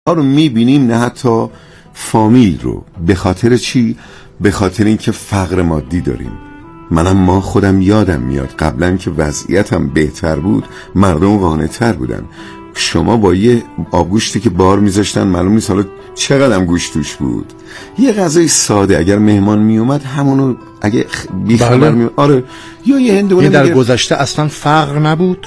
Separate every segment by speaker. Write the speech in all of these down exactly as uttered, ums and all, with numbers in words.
Speaker 1: رو میبینیم، نه حتی فامیل رو. به خاطر چی؟ به خاطر اینکه فقر مادی داریم. منم ما خودم یادم میاد قبلا که وضعیتم بهتر بود مردم قانع‌تر بودن. شما با یه آبگوشتی که بار میذاشتن معلوم نیست حالا چقدرم گوشت توش بود، یه غذای ساده اگر مهمان میومد همونو اگه بیخبر بله. می... آره یا یه هندونه
Speaker 2: در میگر... گذشته اصلا فقر نبود.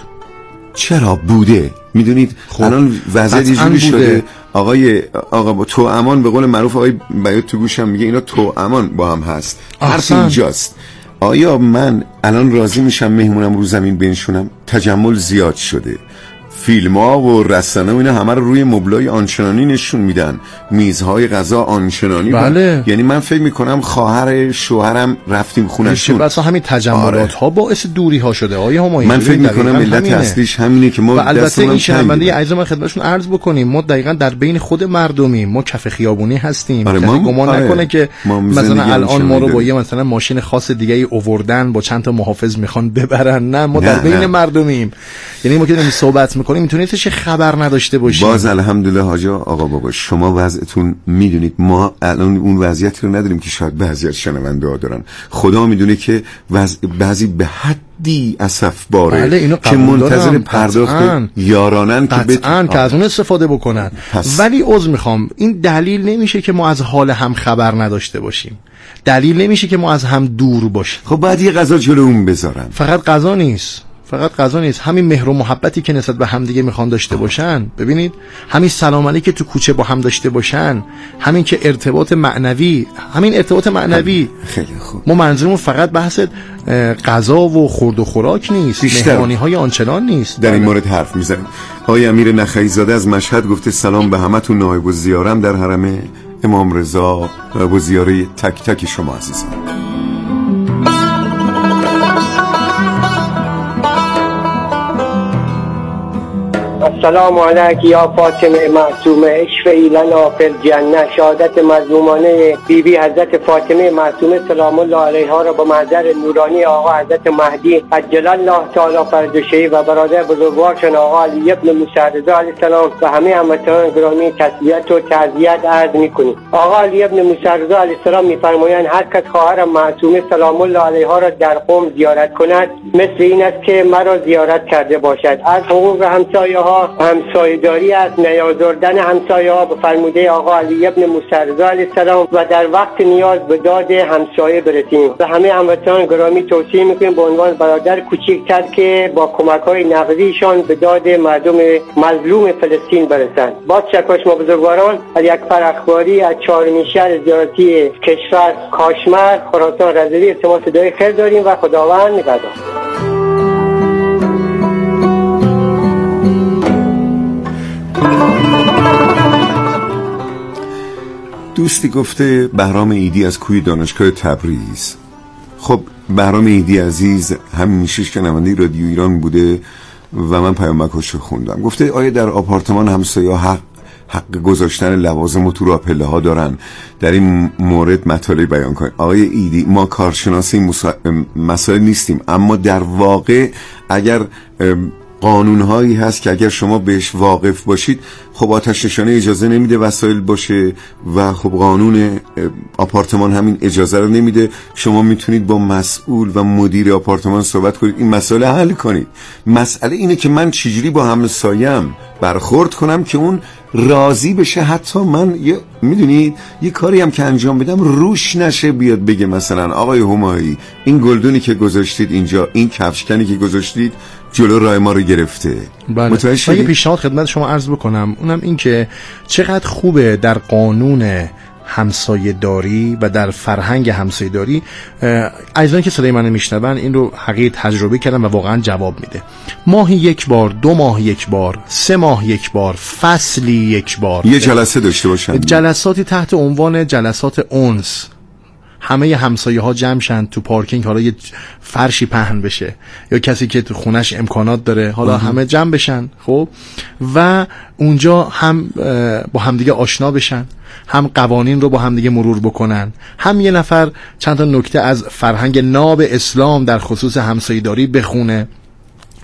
Speaker 1: چرا بوده؟ میدونید خب. الان وضعیت اینجوری شده آقای آقا با تو امان، به قول معروف آقای بیات تو گوشم میگه اینا تو امان با هم هست. حرف اینجاست. آیا من الان راضی میشم مهمونم رو زمین بنشونم؟ تجمل زیاد شده، فیلم ها و رسانه و اینا همه رو روی مبلای آنچنانی نشون میدن، میزهای غذا آنچنانی
Speaker 2: بله.
Speaker 1: یعنی من فکر میکنم خواهر شوهرم رفتیم خونه‌شون.
Speaker 2: بس همین تجملات ها باعث دوری ها شده آیا همایون؟
Speaker 1: من فکر میکنم علت اصلیش همینه که ما
Speaker 2: و البته این شنونده عزیز من خدمتشون عرض بکنیم ما دقیقاً در بین خود مردمیم، ما کف خیابونی هستیم.
Speaker 1: آره
Speaker 2: کسی گمان
Speaker 1: آره.
Speaker 2: نکنه که مثلا الان ما رو با یه مثلا ماشین خاص دیگه ای اووردن با چند تا محافظ میخوان ببرن، نه ما نه، در بین نه. مردمیم. یعنی ما که داریم صحبت میکنیم میتونید چه خبر نداشته باشیم.
Speaker 1: باز الحمدلله حاج آقا بابا شما وضعتون میدونید، ما الان اون وضعیتی رو نداریم که شاید بعضی از شنونده ها دارن. خدا میدونه که وضع بعضی به حدی اسف باره
Speaker 2: بله
Speaker 1: که منتظر پرداخت یارانن که
Speaker 2: قطعاً که از اون استفاده بکنن. پس. ولی عذر میخوام این دلیل نمیشه که ما از حال هم خبر نداشته باشیم، دلیل نمیشه که ما از هم دور باشیم.
Speaker 1: خب بعد یه غذا جلو اون بذارن.
Speaker 2: فقط غذا نیست، فقط غذا نیست، همین مهر و محبتی که نسبت به هم دیگه میخوان داشته باشن. ببینید همین سلام علیک که تو کوچه با هم داشته باشن، همین که ارتباط معنوی، همین ارتباط معنوی
Speaker 1: خیلی خوب.
Speaker 2: ما منظورمون فقط بحث غذا و خورد و خوراک نیست، مهمانی های آنچنان نیست.
Speaker 1: در این مورد حرف میزنیم. آقای امیر نخعی زاده از مشهد گفته سلام به همتون، نایب الزیارم در حرم امام رضا و زیاره تک تک شما عزیزان.
Speaker 3: السلام علیک یا فاطمه معصومه اشفعی لنا فی الجنه. شهادت مظلومانه بی بی حضرت فاطمه معصومه سلام الله علیها را با محضر نورانی آقا حضرت مهدی عجل الله تعالی فرجه و برادر بزرگوارشان آقا علی ابن موسی رضا علیه السلام و همه هموطنان گرامی تسلیت و تعزیت عرض می‌کنیم. آقا علی ابن موسی رضا علیه السلام می‌فرمایند هر کس خواهر معصومه سلام الله علیها را در قم زیارت کند مثل این است که مرا زیارت کرده باشد. از حقوق همسایه‌ها همسایه‌داری است، نیازردن همسایه‌ها به فرموده آقا علی ابن موسی رضا علیه السلام و در وقت نیاز به داد همسایه برسیم. و همه هموطنان گرامی توصیه می‌کنیم به عنوان برادر کوچکتر که با کمک‌های نقدیشان به داد مردم مظلوم فلسطین برسند. با تشکر شما بزرگواران. از اکبر اخباری از چهارمین شهر زیارتی کشور کاشمر خراسان رضوی التماس دعای خیر داریم و خداوند نگهدار.
Speaker 1: دوستی گفته بهرام ایدی از کوی دانشگاه تبریز. خب بهرام ایدی عزیز همیشه شنونده رادیو ایران بوده و من پیامکش رو خوندم. گفته آیا در آپارتمان همسایه‌ها حق حق گذاشتن لوازم و تو راه پله ها دارن؟ در این مورد مطالب بیان کنید. آقای ایدی ما کارشناس این مسائل نیستیم، اما در واقع اگر قانونهایی هست که اگر شما بهش واقف باشید، خب آتش نشانی اجازه نمیده وسایل باشه و خب قانون آپارتمان همین اجازه رو نمیده. شما میتونید با مسئول و مدیر آپارتمان صحبت کنید، این مسئله حل کنید. مسئله اینه که من چجوری با همسایم برخورد کنم که اون راضی بشه. حتی من یه میدونید یه کاری هم که انجام بدم روش نشه بیاد بگه مثلا آقای همایی این گلدونی که گذاشتید اینجا، این کفشکنی که گذاشتید جلو راه ما رو گرفته.
Speaker 2: بله. من یه پیشنهاد خدمت شما عرض بکنم، اونم این که چقدر خوبه در قانون همسایه داری و در فرهنگ همسایه داری، عزیزانی که صدای من میشنون این رو حقیقت تجربه کردم و واقعا جواب میده. ماهی یک بار، دو ماه یک بار، سه ماه یک بار، فصلی یک بار
Speaker 1: یه جلسه داشته باشن،
Speaker 2: جلساتی تحت عنوان جلسات اونس. همه همسایه ها جمع شن تو پارکینگ، حالا یه فرشی پهن بشه یا کسی که تو خونش امکانات داره حالا همه جمع بشن، خب و اونجا هم با همدیگه آشنا بشن، هم قوانین رو با همدیگه مرور بکنن، هم یه نفر چند تا نکته از فرهنگ ناب اسلام در خصوص همسایه‌داری بخونه.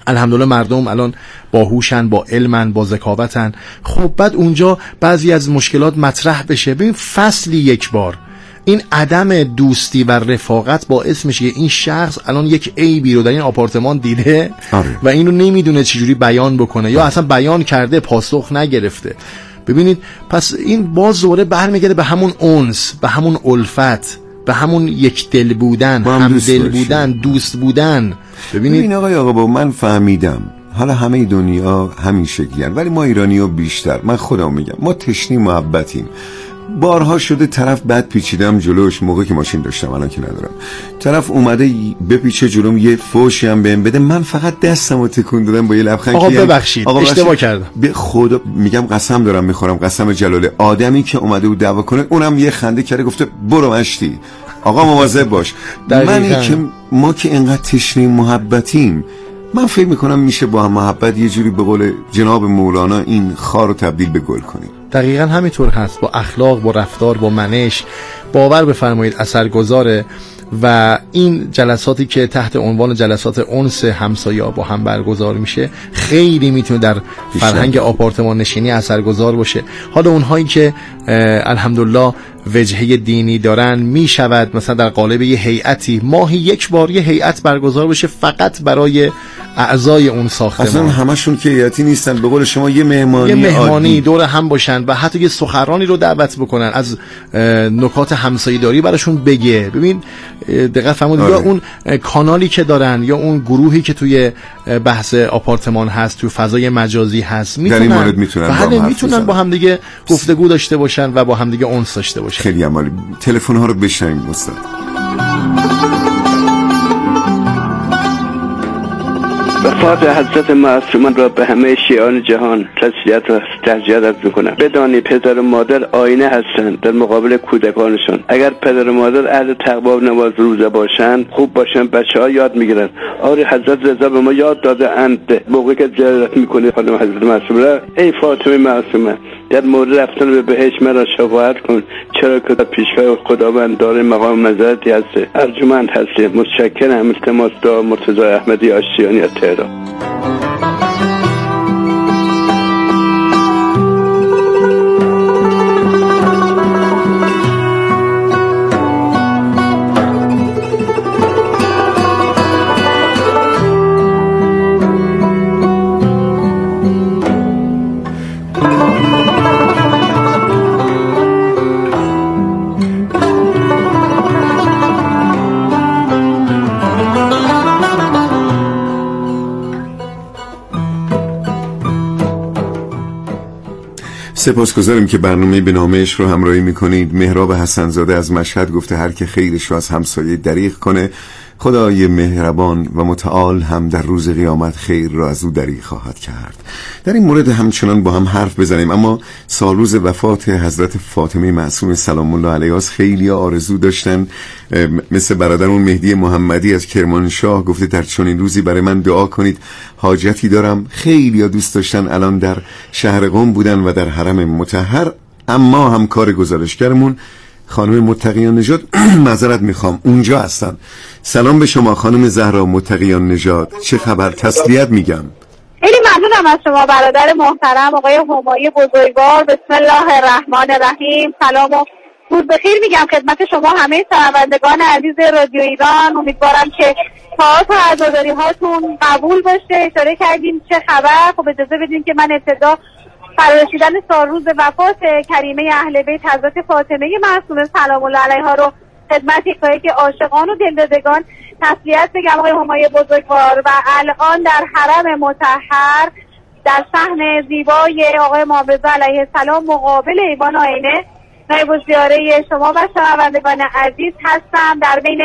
Speaker 2: الحمدلله مردم الان باهوشن، با علمن، با ذکاوتن. خب بعد اونجا بعضی از مشکلات مطرح بشه. ببین فصلی یک بار این عدم دوستی و رفاقت باعث میشه این شخص الان یک عیبی رو در این آپارتمان دیده آره. و اینو نمیدونه چجوری بیان بکنه آره. یا اصلا بیان کرده پاسخ نگرفته. ببینید پس این باز دوباره برمیگرده به همون انس، به همون الفت، به همون یک دل بودن، هم دل بودن، دوست بودن. ببینید
Speaker 1: ببین آقای آقا با من فهمیدم حالا همه دنیا همین شکلی هن. ولی ما ایرانی ها بیشتر، من خودم میگم ما تشنه محبتیم. بارها شده طرف بد پیچیدم جلوش موقع که ماشین داشتم، الان که ندارم، طرف اومده بپیچه جلوم یه فوشی هم بهم بده، من فقط دستمو تکون دادم با یه لبخند
Speaker 2: آقا ببخشید اشتباه کردم، به
Speaker 1: خدا میگم قسم دارم میخورم، قسم جلال آدمی که اومده بود دعوا کنه اونم یه خنده کرده گفته برو مشتی آقا مواظب باش. من که ما که اینقدر تشنه محبتیم، من فکر میکنم میشه با هم محبت یه جوری به قول جناب مولانا این خار رو تبدیل به گل کنیم.
Speaker 2: دقیقاً همینطور هست. با اخلاق، با رفتار، با منش باور بفرمایید اثرگذاره. و این جلساتی که تحت عنوان جلسات انس همسایه با هم برگزار میشه خیلی میتونه در فرهنگ آپارتمان نشینی اثرگذار باشه. حالا اونهایی که الحمدلله وجهه دینی دارن میشود مثلا در قالب یه هیئتی ماهی یک بار یه هیئت برگزار بشه فقط برای اعضای اون ساختمان.
Speaker 1: اصلا همشون که هیئتی نیستن، به قول شما یه مهمانی
Speaker 2: یه مهمانی دور هم باشن و حتی یه سخنرانی رو دعوت بکنن از نکات همسایه‌داری براشون بگه. ببین دقیق فرمودید آره. یا اون کانالی که دارن یا اون گروهی که توی بحث آپارتمان هست، توی فضای مجازی هست، میتونن
Speaker 1: در این مورد میتونن با هم,
Speaker 2: میتونن با هم دیگه گفتگو داشته باشن و با هم دیگه انس داشته باشن.
Speaker 1: خیلی عالی. تلفن ها رو بشنویم استاد.
Speaker 4: وفات حضرت معصومان را به همه شیعان جهان تسلیت و تهجیت عرض میکنم. بدانی پدر و مادر آینه هستند در مقابل کودکانشان. اگر پدر و مادر اهل تقوا و نماز روزه باشند، خوب باشند، بچه ها یاد میگیرن. آره حضرت رضا به ما یاد داده اند موقعی که زیارت میکنه خانم حضرت معصومه، ای فاطمه معصومه در مورد رفتن به بهشت مرا شفاعت کن، چرا که در پیشگاه خداوند داره مقام منزلتی هست. ارجمند هستی. متشکرم. التماس دعا مرتضی احمدی آشتیانی از تهران.
Speaker 1: سپاسگزاریم که برنامه به نام عشق رو همراهی میکنید. مهراب حسنزاده از مشهد گفته هر که خیرش رو از همسایه دریغ کنه، خدای مهربان و متعال هم در روز قیامت خیر را از او دریغ خواهد کرد. در این مورد همچنان با هم حرف بزنیم، اما سال روز وفات حضرت فاطمه معصومه سلام الله علیها خیلی آرزو داشتن. مثل برادرمون مهدی محمدی از کرمانشاه گفته در چنین روزی برای من دعا کنید، حاجتی دارم. خیلی دوست داشتن الان در شهر قم بودن و در حرم مطهر، اما همکار گزارشگرمون خانم متقیان نژاد معذرت میخوام اونجا هستن. سلام به شما خانم زهرا متقیان نژاد، چه خبر؟ تسلیت میگم.
Speaker 5: خیلی ممنونم از شما برادر محترم آقای همایی بزرگوار. بسم الله الرحمن الرحیم. سلام و روز بخیر میگم خدمت شما همه شنوندگان عزیز رادیو ایران. امیدوارم که تئاتر و عزاداری هاتون قبول باشه. اشاره کردیم چه خبر. خب اجازه بدین که من ابتدا فرارسیدن سال روز وفات کریمه اهل بیت حضرت فاطمه معصومه سلام الله علیها رو خدمت یکایک عاشقان و دلدادگان تسلیت بگم آقای همای بزرگوار. و الان در حرم مطهر در صحن زیبای آقای امام رضا علیه السلام مقابل ایوان آینه نایب الزیاره شما و شنوندگان عزیز هستم. در بین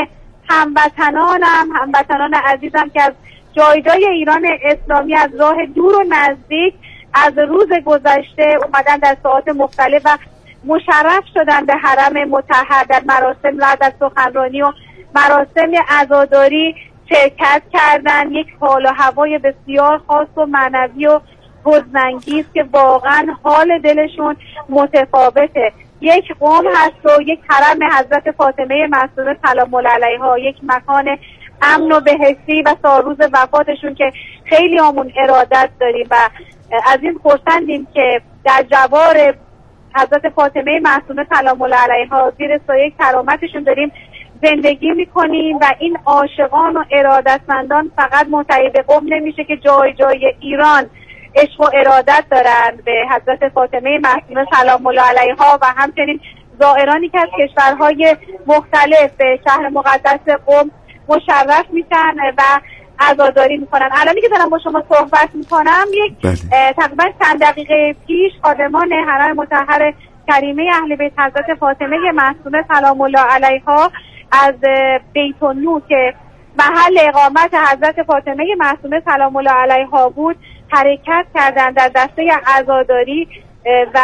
Speaker 5: هموطنانم، هموطنان عزیزم که از جای ایران اسلامی از راه دور و نزدیک از روز گذشته اومدن در ساعات مختلف و مشرف شدن به حرم مطهر در مراسم و در سخنرانی و مراسم عزاداری شرکت کردن. یک حال و هوای بسیار خاص و معنوی و حزن‌انگیز که واقعا حال دلشون متفاوته. یک قوم هست و یک حرم حضرت فاطمه معصومه سلام الله علیها، یک مکان امن و بهشتی و سالروز وفاتشون که خیلی همون ارادت داریم و از این خرسندیم که در جوار حضرت فاطمه معصومه سلام الله علیها زیر سایه کرامتشون داریم زندگی میکنیم و این عاشقان و ارادتمندان فقط منتهی به قم نمیشه که جای جای ایران عشق و ارادت دارن به حضرت فاطمه معصومه سلام الله علیها و همچنین زائرانی که از کشورهای مختلف به شهر مقدس قم مشرف میشن و عزاداری میکنن. الانی که دارم با شما صحبت میکنم یک تقریبا چند دقیقه پیش خادمان حرم مطهر کریمه اهل بیت حضرت فاطمه معصومه سلام الله علیها از بیت النور که محل اقامت حضرت فاطمه معصومه سلام الله علیها بود حرکت کردن در دسته عزاداری و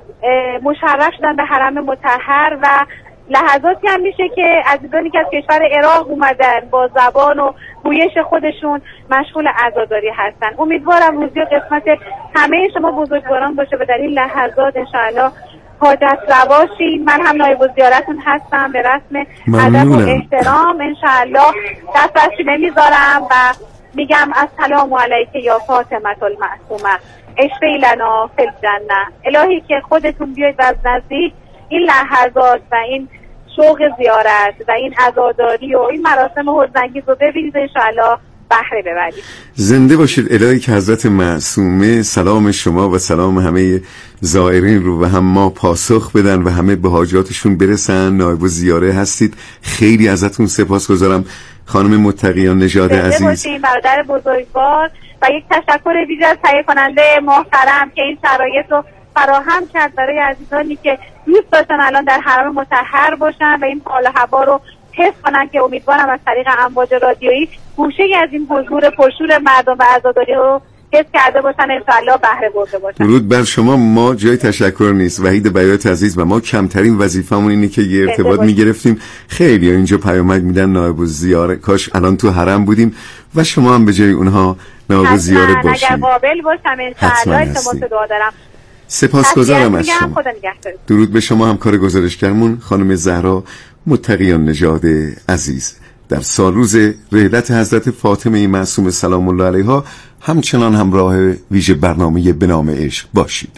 Speaker 5: مشرف شدن به حرم مطهر و لحظاتی هم میشه که عزیزانی که از کشور عراق اومدن با زبان و گویش خودشون مشغول عزاداری هستن. امیدوارم روزی و قسمت همه شما بزرگواران باشه و در این لحظات انشاءالله حاجت روا شین. من هم نایب الزیارتون هستم به رسم ادب و احترام انشاءالله دست بر سینه میذارم و میگم السلام علیک یا فاطمه المعصومه اشفی لنا فی الجنه. الهی که خودتون بیاید و از نزدیک این لحظات و این شوق زیارت و این عزاداری و این مراسم حزن‌انگیز رو ببینید انشاءالله بهره ببرید.
Speaker 1: زنده باشید. الهی که حضرت معصومه سلام شما و سلام همه زائرین رو و هم ما پاسخ بدن و همه به حاجاتشون برسن. نایب الزیاره هستید، خیلی ازتون سپاسگزارم خانم متقیان نژاد عزیز.
Speaker 5: زنده باشید برادر بزرگوار و یک تشکر ویژه از تهیه کننده محترم که این شرایط رو فراهم کرد برای عزیزانی که دوست داشتن الان در حرم مطهر باشن و این حال و هوا رو حس کنن که امیدوارم از طریق امواج رادیویی گوشه‌ای از این حضور پرشور مردم و عزاداری رو حس کرده باشن انشاءالله بهره برده باشن.
Speaker 1: درود بر شما. ما جای تشکر نیست. وحید بیات عزیز و ما کمترین وظیفمون اینه که یه ارتباط میگرفتیم. خیلی اینجا پیامک میدن نایب الزیاره کاش الان تو حرم بودیم و شما هم به جای اونها نایب الزیاره باشید.
Speaker 5: اگر قابل باشم انشاءالله التماس دعا دارم.
Speaker 1: سپاسگزارم از شما. درود به شما همکار گزارشگرمون خانم زهرا متقیان نژاد عزیز. در سالروز رحلت حضرت فاطمه معصومه سلام الله علیها همچنان همراه ویژه برنامه به نام عشق باشید.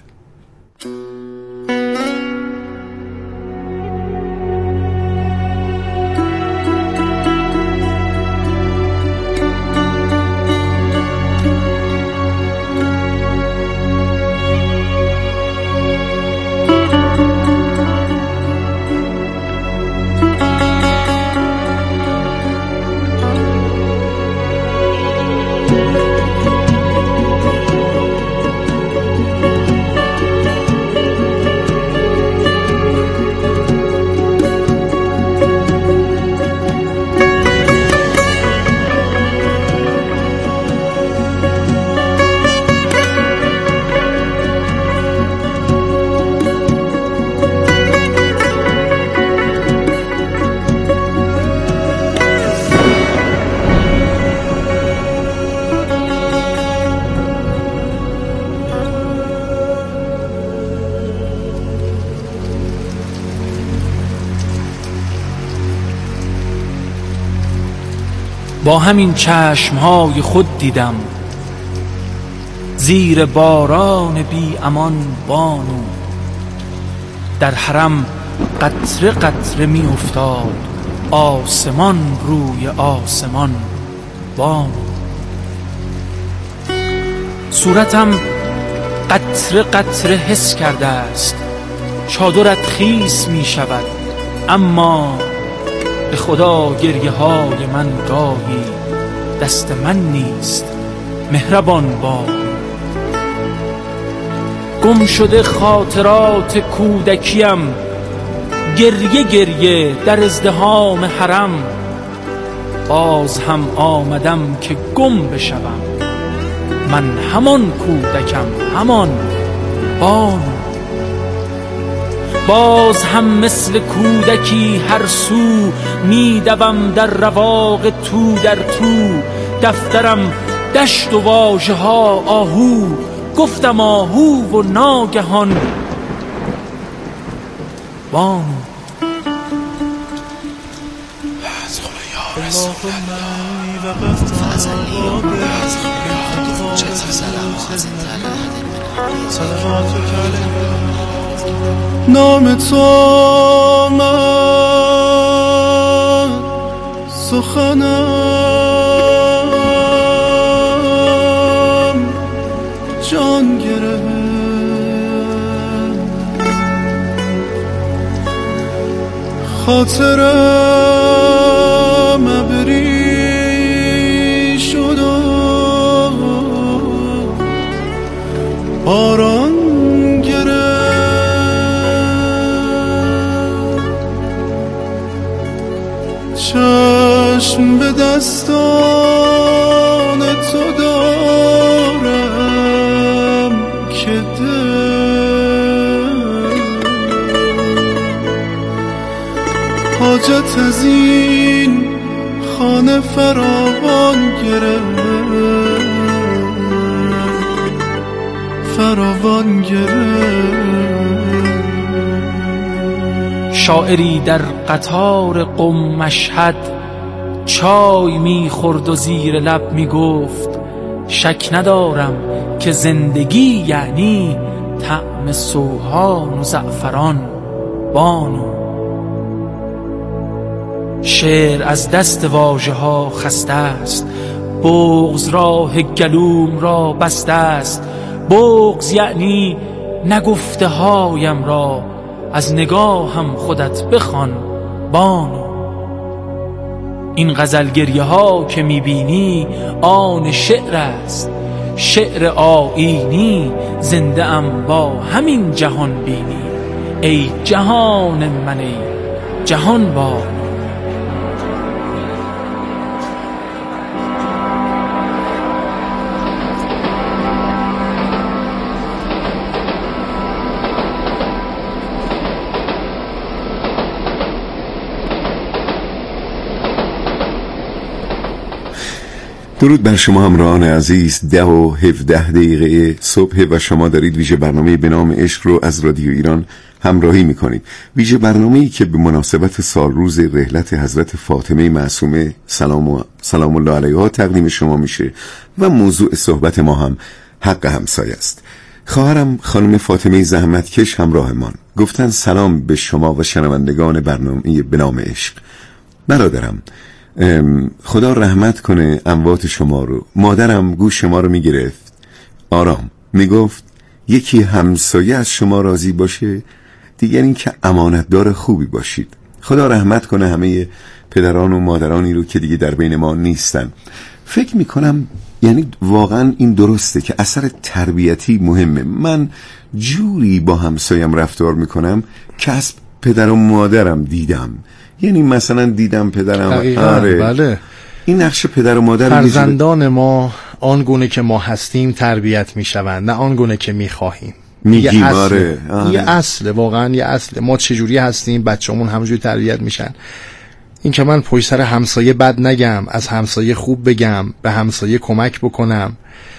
Speaker 6: با همین چشمهای خود دیدم زیر باران بی امان بانو در حرم قطره قطره می افتاد آسمان روی آسمان بانو صورتم قطره قطره حس کرده است چادرت خیس می شود اما به خدا گریه های من گاهی دست من نیست مهربان باد گم شده خاطرات کودکیم گریه گریه در ازدحام حرم باز هم آمدم که گم بشوم من همان کودکم همان بانو باز هم مثل کودکی هر سو میدوم در رواق تو در تو دفترم دشت و واژه ها آهو گفتم آهو و ناگهان بانو
Speaker 7: نام تو من سخنم جان گرفت خاطرم ابری شد و باران چشم به دستان تو دارم که دل حاجت از این خانه فراوان گرفت فراوان گرفت.
Speaker 6: شاعری در قطار قم مشهد چای میخورد و زیر لب میگفت شک ندارم که زندگی یعنی طعم سوهان و زعفران بانو. شعر از دست واژه ها خسته است، بغض راه گلوم را بسته است. بغض یعنی نگفته هایم را از نگاهم خودت بخوان بانو. این غزل گریه ها که میبینی آن شعر است، شعر آیینی. زنده ام با همین جهان بینی، ای جهان من ای جهان بانو.
Speaker 1: درود بر شما همراهان عزیز. ده و هفده دقیقه صبح و شما دارید ویژه برنامه به نام عشق رو از رادیو ایران همراهی میکنید. ویژه برنامه‌ای که به مناسبت سالروز رحلت حضرت فاطمه معصومه سلام و سلام الله علیها تقدیم شما میشه و موضوع صحبت ما هم حق همسایه است. خواهرم خانم فاطمه زحمتکش همراهمان گفتن سلام به شما و شنوندگان برنامه به نام عشق. برادرم خدا رحمت کنه اموات شما رو. مادرم گوش شما رو میگرفت آرام میگفت یکی همسایه از شما راضی باشه دیگر این که امانتدار خوبی باشید. خدا رحمت کنه همه پدران و مادرانی رو که دیگه در بین ما نیستن. فکر میکنم یعنی واقعا این درسته که اثر تربیتی مهمه. من جوری با همسایم رفتار میکنم که از پدر و مادرم دیدم. یعنی مثلا دیدم پدرم
Speaker 2: آره بله.
Speaker 1: این نقش پدر و مادر
Speaker 2: فرزندان ما آنگونه که ما هستیم تربیت میشوند، نه آنگونه که میخواهیم.
Speaker 1: میگیم آره
Speaker 2: یه اصله، واقعا یه اصله. ما چجوری هستیم بچه‌مون همونجوری تربیت میشن. این که من پشت سر همسایه بد نگم، از همسایه خوب بگم، به همسایه کمک بکنم،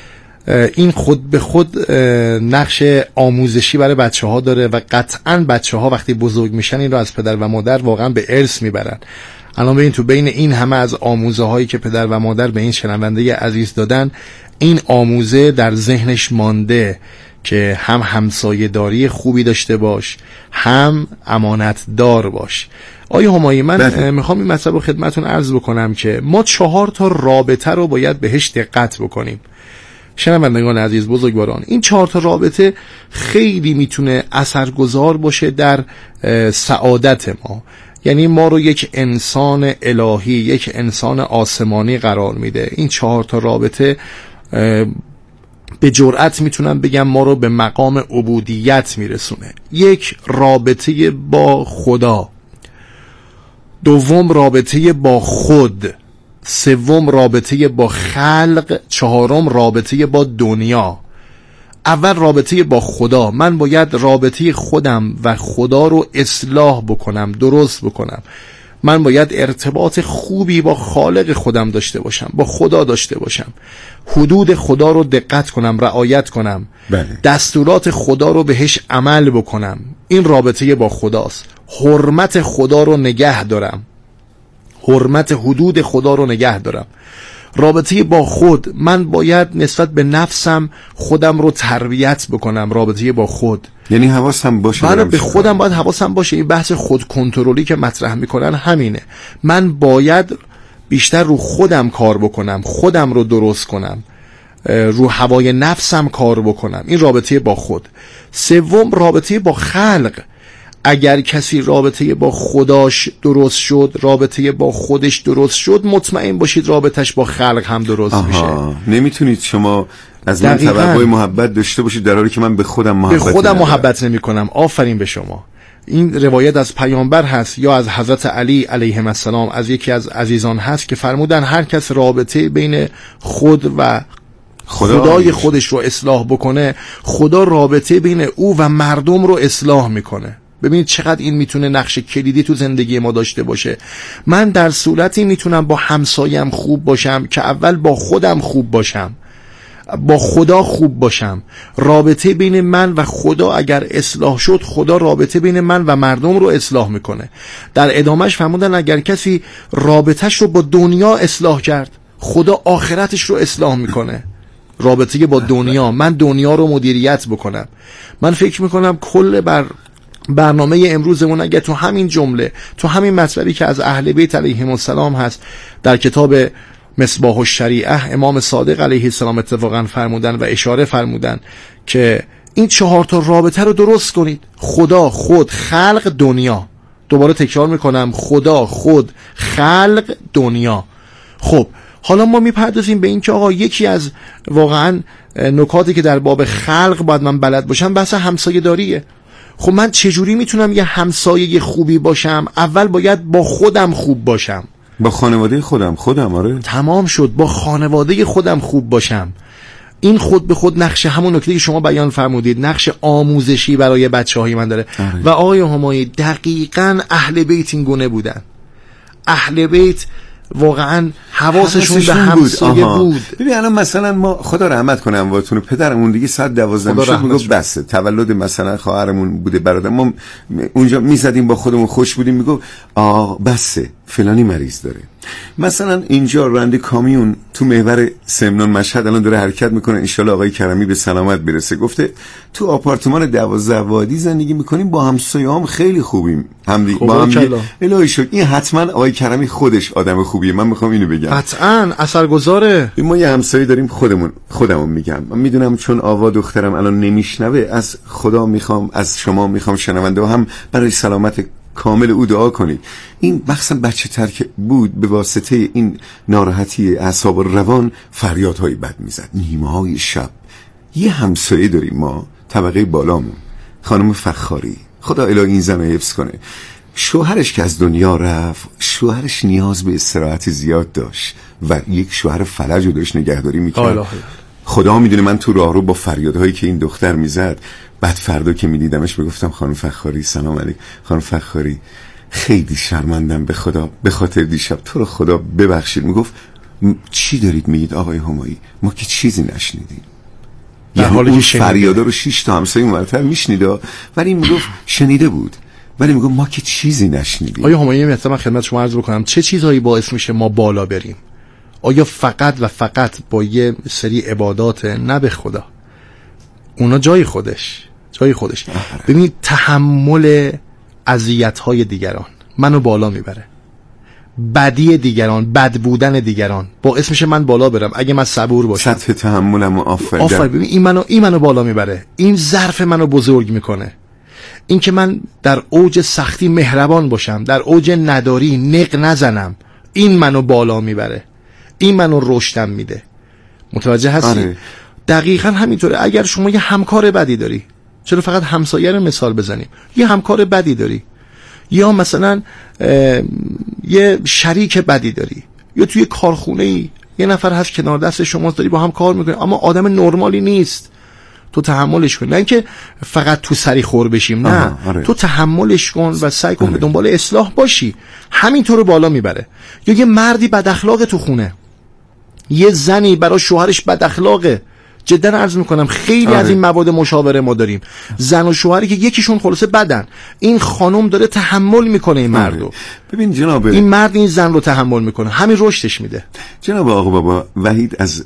Speaker 2: این خود به خود نقش آموزشی برای بچه ها داره و قطعا بچه ها وقتی بزرگ میشن این رو از پدر و مادر واقعا به ارث میبرن. الان ببین تو بین این همه از آموزه هایی که پدر و مادر به این شنونده عزیز دادن، این آموزه در ذهنش مانده که هم همسایه داری خوبی داشته باش، هم امانت دار باش. آیا همایی من میخوام این مطلب رو خدمتون عرض بکنم که ما چهار تا رابطه رو باید بهش دقت بکنیم. شنوندگان عزیز بزرگواران، این چهار تا رابطه خیلی میتونه اثرگذار باشه در سعادت ما. یعنی ما رو یک انسان الهی، یک انسان آسمانی قرار میده. این چهار تا رابطه به جرأت میتونم بگم ما رو به مقام عبودیت میرسونه. یک، رابطه با خدا. دوم، رابطه با خود. سوم، رابطه با خلق. چهارم، رابطه با دنیا. اول رابطه با خدا. من باید رابطه خودم و خدا رو اصلاح بکنم، درست بکنم. من باید ارتباط خوبی با خالق خودم داشته باشم، با خدا داشته باشم. حدود خدا رو دقت کنم، رعایت کنم.
Speaker 1: بله.
Speaker 2: دستورات خدا رو بهش عمل بکنم. این رابطه با خداست. حرمت خدا رو نگه دارم. حرمت حدود خدا رو نگه دارم. رابطه با خود، من باید نسبت به نفسم خودم رو تربیت بکنم. رابطه با خود
Speaker 1: یعنی حواسم باشه،
Speaker 2: من به خودم باید حواسم باشه. این بحث خود کنترلی که مطرح میکنن همینه. من باید بیشتر رو خودم کار بکنم، خودم رو درست کنم، رو هوای نفسم کار بکنم. این رابطه با خود. سوم، رابطه با خلق. اگر کسی رابطه با خداش درست شد، رابطه با خودش درست شد، مطمئن باشید رابطش با خلق هم درست
Speaker 1: آها.
Speaker 2: میشه.
Speaker 1: نمیتونید شما از من توقع محبت داشته باشید در حالی که من به خودم محبت
Speaker 2: به خودم
Speaker 1: ندارم.
Speaker 2: محبت نمی کنم. آفرین به شما. این روایت از پیامبر هست یا از حضرت علی علیه السلام، از یکی از عزیزان هست که فرمودن هر کس رابطه بین خود و خدا خدای خودش رو اصلاح بکنه، خدا رابطه بین او و مردم رو اصلاح میکنه. ببینید چقدر این میتونه نقش کلیدی تو زندگی ما داشته باشه. من در صورتی میتونم با همسایم خوب باشم که اول با خودم خوب باشم، با خدا خوب باشم. رابطه بین من و خدا اگر اصلاح شد، خدا رابطه بین من و مردم رو اصلاح میکنه. در ادامهش فرمودن اگر کسی رابطهش رو با دنیا اصلاح کرد، خدا آخرتش رو اصلاح میکنه. رابطه با دنیا، من دنیا رو مدیریت بکنم. من فکر میکنم کل بر برنامه امروزمون اگر تو همین جمله، تو همین مطلبی که از اهل بیت علیهم السلام هست در کتاب مصباح الشریعه، امام صادق علیه السلام اتفاقا فرمودن و اشاره فرمودن که این چهار تا رابطه رو درست کنید: خدا، خود، خلق، دنیا. دوباره تکرار میکنم: خدا، خود، خلق، دنیا. خب حالا ما میپردازیم به این که آقا یکی از واقعا نکاتی که در باب خلق باید من بلد باشم بحث همسایه داریه. خب من چجوری میتونم یه همسایه خوبی باشم؟ اول باید با خودم خوب باشم،
Speaker 1: با خانواده خودم خودم آره
Speaker 2: تمام شد. با خانواده خودم خوب باشم. این خود به خود نقش همون نکته که شما بیان فرمودید، نقش آموزشی برای بچه‌های من داره. آره. و آقای همایی دقیقاً اهل بیت این گونه بودن. اهل بیت واقعا حواسشون به همسایه بود, بود.
Speaker 1: ببین الان مثلا ما خدا رحمت کنه امواتون، پدرمون دیگه ساعت دوازده میشد میگفت بسه، تولد مثلا خواهرمون بوده برادر، ما اونجا میزدیم با خودمون خوش بودیم، میگفت آ بسه فلانی مریض داره. مثلا اینجا راننده کامیون تو محور سمنان مشهد الان داره حرکت میکنه، ان شاءالله آقای کرمی به سلامت برسه. گفته تو آپارتمان دوازده وادی زندگی میکنیم، با همسایه‌هام خیلی خوبیم، هم با هم الهی شد. این حتما آقای کرمی خودش آدم خوبیه، من میخوام اینو بگم.
Speaker 2: قطعاً اثرگذاره.
Speaker 1: ما یه همسایه داریم خودمون خودمون میگم، من میدونم چون آوا دخترم الان نمیشنوه، از خدا میخوام، از شما میخوام شنونده و هم برای سلامت کامل او دعا کنید. این مخصوصا بچه تر که بود به واسطه این ناراحتی اعصاب و روان فریادهای بد میزد نیمه های شب. یه همسایه داریم ما طبقه بالامون، خانم فخاری، خدا الهی این زن رو حفظ کنه. شوهرش که از دنیا رفت، شوهرش نیاز به استراحت زیاد داشت و یک شوهر فلج رو داشت نگهداری میکرد. خدا میدونه من تو راه رو با فریادهایی که این دختر میزد، بعد فردا که میدیدمش میگفتم خانم فخاری سلام علیک، خانم فخاری خیلی شرمندم به خدا به خاطر دیشب، تو رو خدا ببخشید. میگفت چی دارید میگید آقای همایی، ما که چیزی نشنیدیم.
Speaker 2: در حالی
Speaker 1: اون فریادا رو شش تا همسایه اونورتر میشنیدا، ولی میگفت شنیده بود، ولی میگفت ما که چیزی نشنیدیم.
Speaker 2: آیا همایی مثلا خدمت شما عرض بکنم چه چیزهایی باعث میشه ما بالا بریم؟ آیا فقط و فقط با یه سری عبادات؟ نه به خدا، اونا جای خودش جای خودش. ببینید تحمل اذیت‌های دیگران منو بالا میبره. بدی دیگران، بد بودن دیگران باعث میشه من بالا برم اگه من صبور باشم.
Speaker 1: سطح تحملم آفرین.
Speaker 2: آفرین. ببین این منو این منو بالا میبره. این ظرف منو بزرگ میکنه. این که من در اوج سختی مهربان باشم، در اوج نداری نق نزنم، این منو بالا میبره. این منو رشدم میده. متوجه هستی؟ آره. دقیقاً همینطوره. اگر شما یه همکار بدی داری، چرا فقط همسایه رو مثال بزنیم، یه همکار بدی داری، یا مثلا یه شریک بدی داری، یا توی کارخونه‌ای یه نفر هست کنار دست شماست، داری با هم کار میکنی اما آدم نرمالی نیست، تو تحملش کن. نه اینکه فقط تو سری خور بشیم، نه. آره. تو تحملش کن و سعی کن به دنبال اصلاح باشی، همینطور بالا میبره. یا یه مردی بد اخلاق تو خونه، یه زنی برای شوهرش بد اخلاقه، جدا عرض میکنم خیلی
Speaker 1: آره.
Speaker 2: از این مواد مشاوره ما داریم، زن و شوهری که یکیشون خلاصه بدن، این خانم داره تحمل میکنه این مردو.
Speaker 1: آره. ببین جناب،
Speaker 2: این مرد این زن رو تحمل میکنه، همین رشدش میده.
Speaker 1: جناب آقا بابا وحید از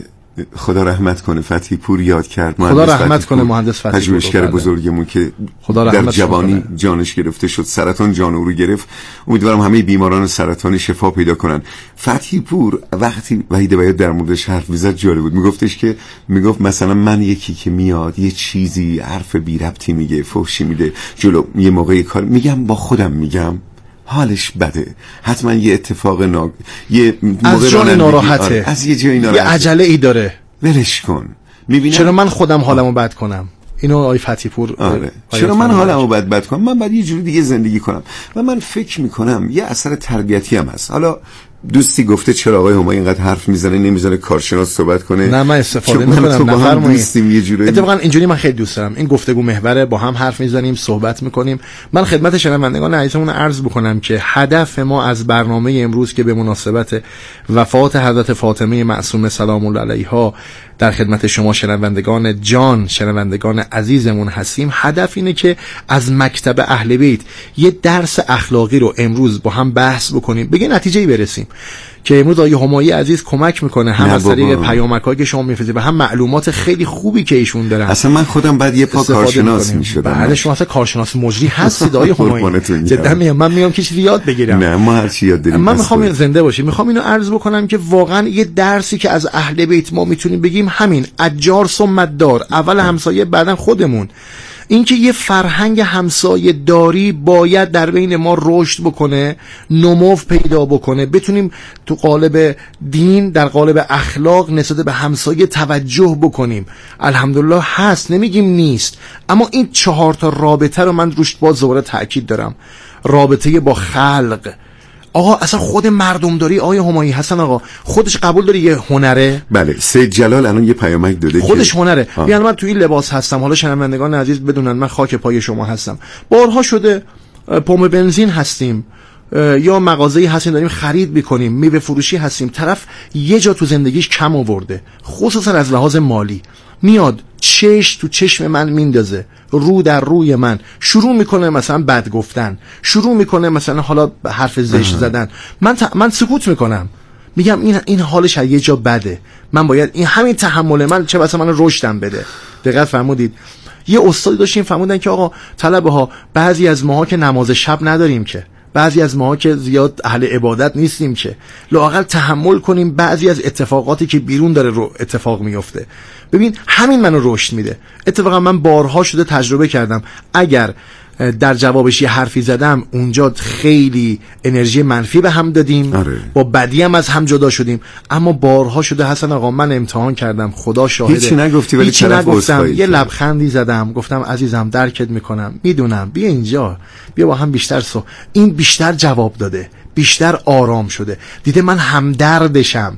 Speaker 1: خدا رحمت کنه فتحی پور یاد کرد،
Speaker 2: خدا رحمت کنه مهندس فتحی پور،
Speaker 1: پژوهشگر بزرگمون که در جوانی جانش گرفته شد، سرطان جان او رو گرفت. امیدوارم همه بیماران سرطانی شفا پیدا کنن. فتحی پور وقتی وحید بیات در موردش حرف میزد جالب بود، میگفتش که میگفت مثلا من یکی که میاد یه چیزی حرف بی ربطی میگه، فحشی میده جلو یه موقعی کار، میگم با خودم میگم حالش بده، حتما یه اتفاق ناگ یه
Speaker 2: از جان ناراحته،
Speaker 1: آره. از یه جایی ناراحته،
Speaker 2: یه عجله ای داره،
Speaker 1: ولش کن. میبینم
Speaker 2: چرا من خودم حالمو بد کنم؟ اینو آی فتحی پور
Speaker 1: آره. چرا من حالمو بد بد کنم؟ من باید یه جوری دیگه زندگی کنم. و من فکر میکنم یه اثر تربیتی هم هست. حالا دوستی گفته چرا آقای همایی اینقدر حرف میزنه نمیزنه کارشناس صحبت کنه؟
Speaker 2: نه من استفاده میکنم،
Speaker 1: نفرمایید.
Speaker 2: اتفاقا اینجوری من خیلی دوست دارم، این گفتگو محوره، با هم حرف میزنیم، صحبت میکنیم. من خدمت شنوندگان عزیزمون عرض بکنم که هدف ما از برنامه امروز که به مناسبت وفات حضرت فاطمه معصومه سلام الله علیها در خدمت شما شنوندگان جان، شنوندگان عزیزمون هستیم، هدف اینه که از مکتب اهل بیت یه درس اخلاقی رو امروز با هم بحث بکنیم، به نتیجه‌ای برسیم که امروز آیه همایی عزیز کمک میکنه، هم از طریق پیامک‌هایی که شما میفرستید و هم معلومات خیلی خوبی که ایشون دارن.
Speaker 1: اصلا من خودم بعد یه پا کارشناس میشدم.
Speaker 2: بله شما اصلا کارشناس مجری هستید آیه همایی. جدا میگم من میگم که چیزی یاد بگیرم.
Speaker 1: نه ما هر چی یاد داریم.
Speaker 2: من میخوام زنده باشیم، میخوام اینو عرض بکنم که واقعا یه درسی که از اهل بیت ما میتونیم بگیم همین اجار ثم دار، اول همسایه بعدن خودمون. اینکه یه فرهنگ همسایه داری باید در بین ما رشد بکنه، نمو پیدا بکنه، بتونیم تو قالب دین در قالب اخلاق نسبت به همسایه توجه بکنیم. الحمدلله هست، نمیگیم نیست، اما این چهار تا رابطه رو من روش باز دوباره تاکید دارم. رابطه با خلق، آقا اصلا خود مردمداری آیه همایی حسن آقا خودش قبول داره یه هنره؟
Speaker 1: بله سید جلال الان یه پیامک داده
Speaker 2: خودش که هنره. یعنی من تو این لباس هستم، حالا شنوندگان عزیز بدونن من خاک پای شما هستم، بارها شده پمپ بنزین هستیم یا مغازه‌ای هستیم داریم خرید می‌کنیم، میوه فروشی هستیم، طرف یه جا تو زندگیش کم آورده خصوصا از لحاظ مالی، میاد چش تو چشم من میندازه، رو در روی من شروع میکنه مثلا بد گفتن، شروع میکنه مثلا حالا حرف زشت زدن. من ت... من سکوت میکنم، میگم این این حالش از یه جا بده، من باید این همین تحمل من چه واسه من رشدم بده. دقیق فرمودید. یه استادی داشتیم فرمودن که آقا طلبه ها بعضی از ماها که نماز شب نداریم که، بعضی از ماها که زیاد اهل عبادت نیستیم که، لااقل تحمل کنیم بعضی از اتفاقاتی که بیرون داره رو اتفاق میفته. ببین همین منو رشد میده. اتفاقا من بارها شده تجربه کردم، اگر در جوابش یه حرفی زدم اونجا خیلی انرژی منفی به هم دادیم،
Speaker 1: آره.
Speaker 2: با بدی هم از هم جدا شدیم، اما بارها شده حسن آقا من امتحان کردم، خدا شاهده
Speaker 1: هیچی نگفتی ولی
Speaker 2: هیچی نگفتم، یه لبخندی زدم، گفتم عزیزم درکت میکنم، میدونم، بیا اینجا، بیا با هم بیشتر سو. این بیشتر جواب داده، بیشتر آرام شده، دیده من همدردشم،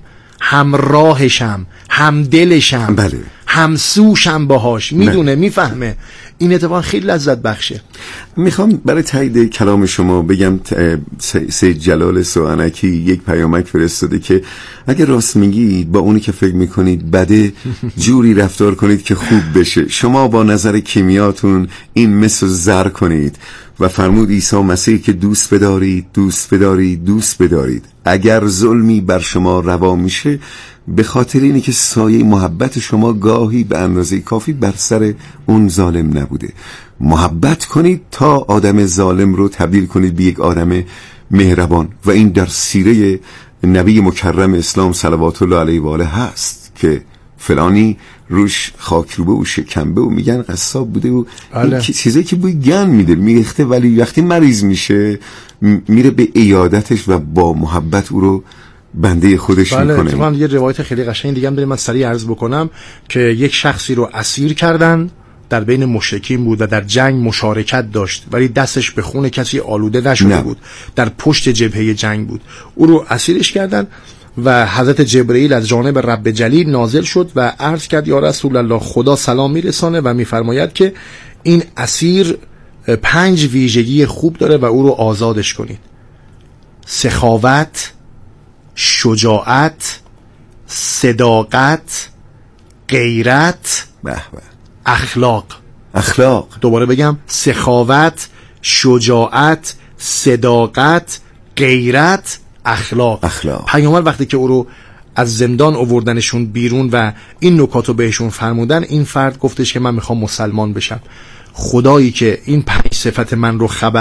Speaker 2: همراهشم، همدلشم،
Speaker 1: بله.
Speaker 2: همسوشم باهاش، میدونه، میفهمه. این اتفاق خیلی لذت بخشه.
Speaker 1: میخوام برای تایید کلام شما بگم سید جلال سوانکی یک پیامک فرستاده که اگه راست میگید با اونی که فکر میکنید بده جوری رفتار کنید که خوب بشه. شما با نظر کیمیاتون این مثل زر کنید و فرمود عیسی مسیح که دوست بدارید دوست بدارید دوست بدارید. اگر ظلمی بر شما روا میشه به خاطر اینه که سایه محبت شما گاهی به اندازه کافی بر سر اون ظالم نبوده. محبت کنید تا آدم ظالم رو تبدیل کنید به یک آدم مهربان و این در سیره نبی مکرم اسلام صلوات الله علیه و آله هست که فلانی روش خاکروبه و شکنبه و میگن قصاب بوده و این چیزایی که بوی گن میده میریخته، ولی وقتی مریض میشه میره به عیادتش و با محبت او رو بنده خودش
Speaker 2: بله
Speaker 1: میکنه.
Speaker 2: اتفاقا یه روایت خیلی قشنگ دیگه هم داریم، من سریع عرض بکنم که یک شخصی رو اسیر کردن، در بین مشرکین بود و در جنگ مشارکت داشت ولی دستش به خون کسی آلوده نشده نه. بود، در پشت جبهه جنگ بود، او رو اسیرش کردن و حضرت جبرئیل از جانب رب جلیل نازل شد و عرض کرد یا رسول الله خدا سلام میرسانه و میفرماید که این اسیر پنج ویژگی خوب داره و او رو آزادش کنید: سخاوت، شجاعت، صداقت، غیرت،
Speaker 1: به به،
Speaker 2: اخلاق.
Speaker 1: اخلاق.
Speaker 2: دوباره بگم: سخاوت، شجاعت، صداقت، غیرت، اخلاق.
Speaker 1: اخلاق.
Speaker 2: پیامبر وقتی که او رو از زندان آوردنشون بیرون و این نکات رو بهشون فرمودن، این فرد گفتش که من میخوام مسلمان بشم. خدایی که این پنج صفت من رو خبر